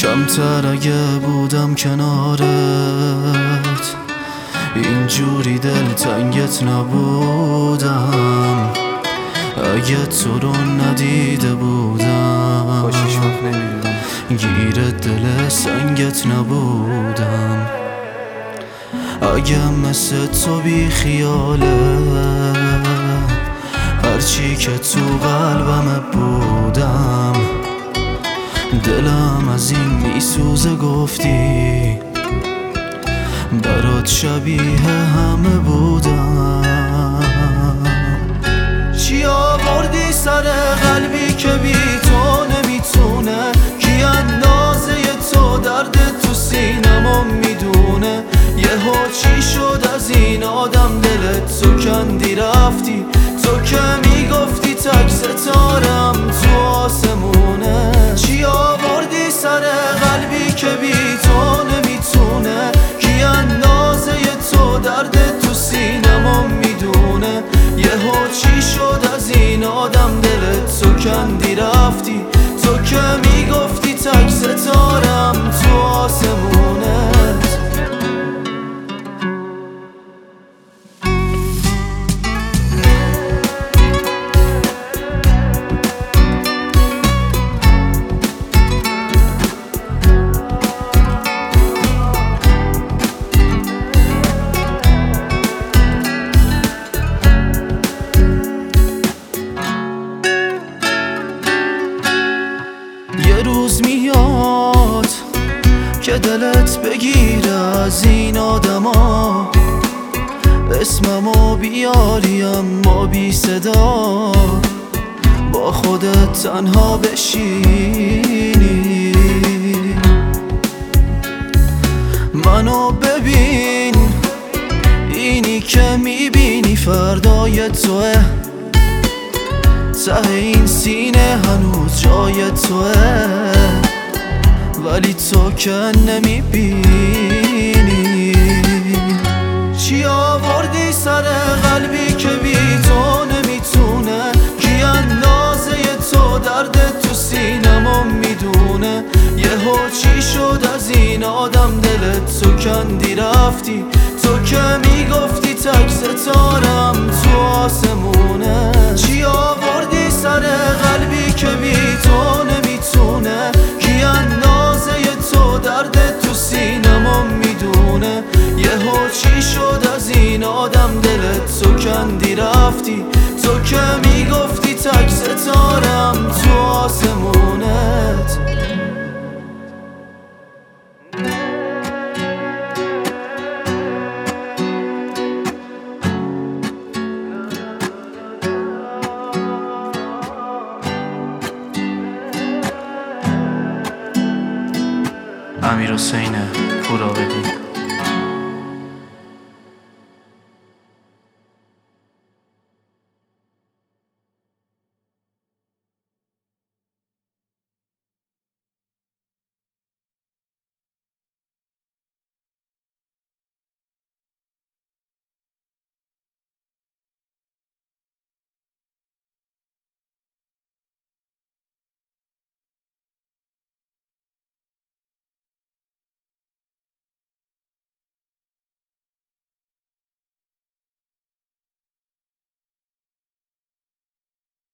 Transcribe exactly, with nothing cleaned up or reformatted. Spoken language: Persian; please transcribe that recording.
کمتر اگه بودم کنارت، اینجوری دلتنگت نبودم. اگه تو رو ندیده بودم، باشیش وقت نمیدونم گیر دل سنگت نبودم. اگه مثل تو بی خیاله، هرچی که تو قلبم بودم. دلم از این میسوزه گفتی، برات شبیه همه بودم. چی آوردی سر قلبی که بی تو نمیتونه، کی اندازه تو درد تو سینمو میدونه. یهو چی شد از این آدم دلت تو کندی رفتی، تو که میگفتی تک ستارم تو آسمونه. چی آوردی سر قلبی که بی تو نمیتونه، کی اندازه تو درد تو سینمو میدونه. یهو چی شد از این آدم دلت تو کندی رفتی، تو که میگفتی تک ستارم تو آسمونه. یه روز میاد که دلت بگیره از این آدما، اسممو بیاری اما بی صدا، با خودت تنها بشینی. منو ببین، اینی که میبینی فردای توه. ته این سینه هنوز جای توه، ولی تو که نمیبینی. چی آوردی سر قلبی که بی تو نمیتونه، کی اندازه تو درد تو سینمو میدونه. یهو چی شد از این آدم دلت تو کندی رفتی، تو که میگفتی تک ستارم تو آسمونه. چی آوردی سر قلبی که بی تو نمیتونه، کی اندازه تو درد تو سینمو میدونه. یهو چی شد از این آدم دلت تو کندی رفتی، تو که میگفتی تک ستارم تو آسمونت. امیر حسین پورابدی.